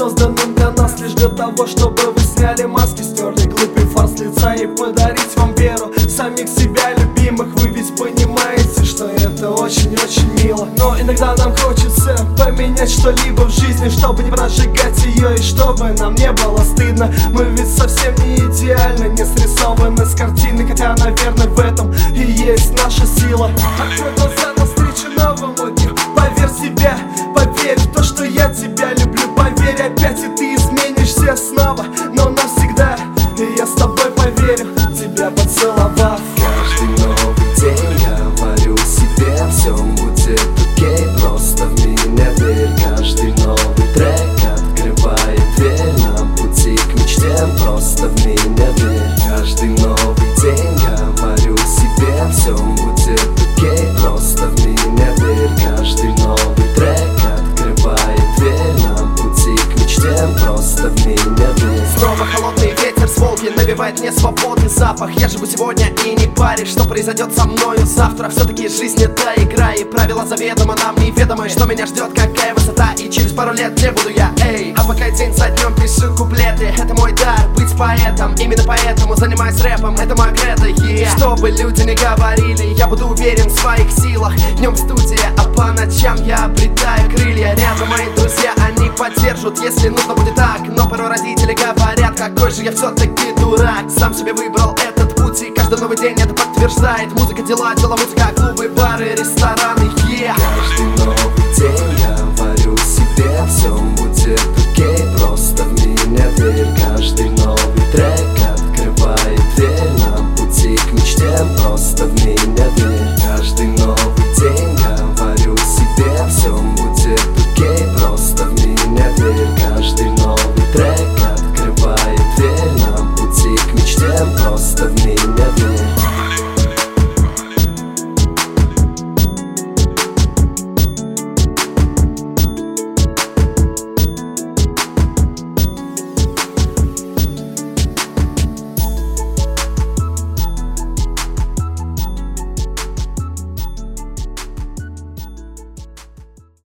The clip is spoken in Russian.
созданным для нас лишь для того, чтобы вы сняли маски, стерли глупый фарс лица и подарить вам веру самих себя любимых. Вы ведь понимаете, что это очень-очень мило. Но иногда нам хочется поменять что-либо в жизни, чтобы не прожигать ее и чтобы нам не было стыдно. Мы ведь совсем не идеально, не срисованы с картины, хотя, наверное, в этом и есть наша сила. Открой глаза навстречу новому дню, поверь в себя, поверь в то, что я тебя люблю. Поверь опять, и ты изменишься снова, но навсегда. И я с тобой поверю, тебя поцеловав. Каждый новый день говорю себе, все будет окей, просто в меня верь. Каждый новый трек открывает дверь на пути к мечте, просто в меня верь. Каждый новый день говорю себе, все будет окей, просто в меня верь. Каждый новый трек открывает дверь на пути к мечте, просто в меня верь. Снова холодный ветер с Волги навевает мне свободный запах. Я живу сегодня и не паришь, что произойдет со мною завтра. Все-таки жизнь это игра, и правила заведомо нам неведомы. Что меня ждет, какая высота, и через пару лет где буду я, эй. А пока день за днем пишу куплеты, это мой дар, быть поэтом. Именно поэтому занимаюсь рэпом, это моя кредо, yeah. Что бы люди ни говорили, я буду уверен в своих силах. Днем студия, а по ночам я обретаю крылья. Рядом мои друзья, они поддержат, если нужно будет так. Но порой родители говорят, какой же я все-таки дурак. Сам себе выбрал этот путь, и каждый новый день это подтверждает. Музыка, дела, музыка, клубы, бары, рестораны, yeah. Каждый